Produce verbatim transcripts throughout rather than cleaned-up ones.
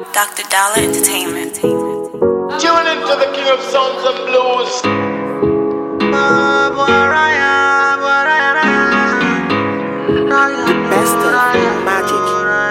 Doctor Dollar Entertainment. Tune into the king of sounds and blues. Best of magic.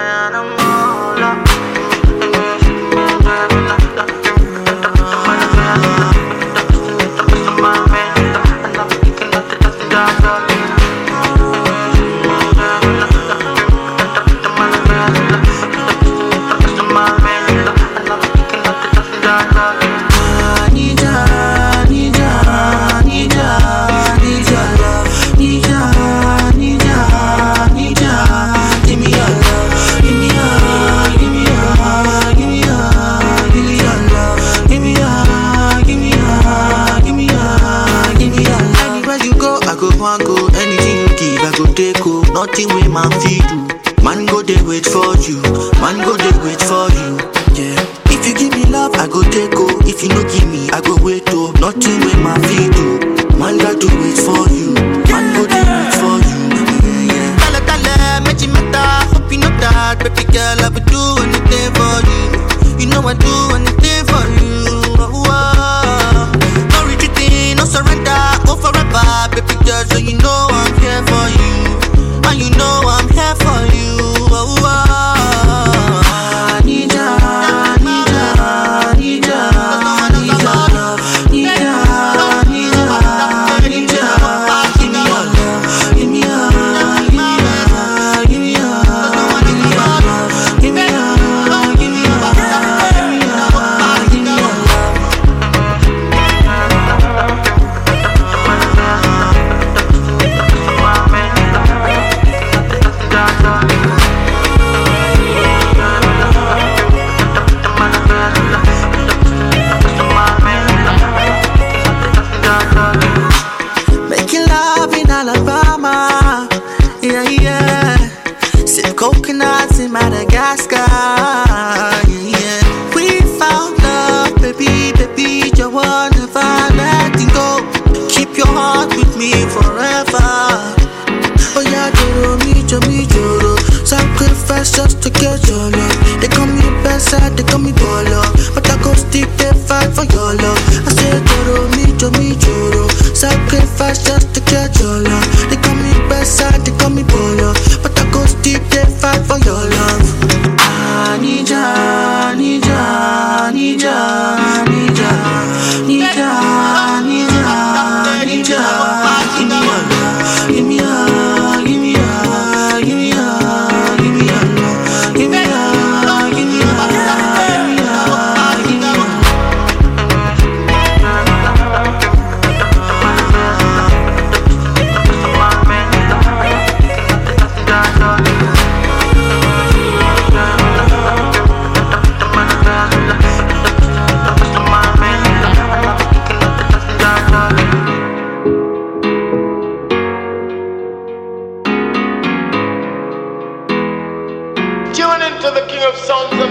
Nothing wey man fit do. Man go dey wait for you. Man go dey wait for you. Yeah. If you give me love, I go take oh. If you no give me, I go wait oh. Nothing wey man fit do. Man got to wait for you. Man go dey wait for you. Yeah, yeah. Tell tell make you matter. Hope you know that, baby girl. I would do anything for you. You know I do anything for you. Oh, oh. No retreating, no surrender. Go forever, baby girl. So you know I'm here for you. And you know I'm here for you. Oh, oh. I need ya, I need ya, I need ya, I need ya love. Need ya, need ya, need ya. Give me your love, give me your, give me your, give me your, give me your love. Give me your, give me your, give me your, give me your love. Making love in Alabama, yeah, yeah. Sip coconuts in Madagascar, yeah, yeah. We found love, baby, baby, you won't never let it go. Keep your heart with me forever. Oh yeah, Joro, me, Joro, me, Joro. Sacrifice just to get your love. They call me best, they call me baller, but I go stick they fight for your love. I say Joro, me, Joro, me, Joro. Sacrifice just to get your love. They call me best, they call me baller, but I go stick they fight for your love. I need ya, I need ya, I need ya, I need ya, need ya, need ya, need ya. Give me your love, give me your, give me your, give me your, give me your love, give me your, give me your, give me your, give me your. Tune into the king of sounds and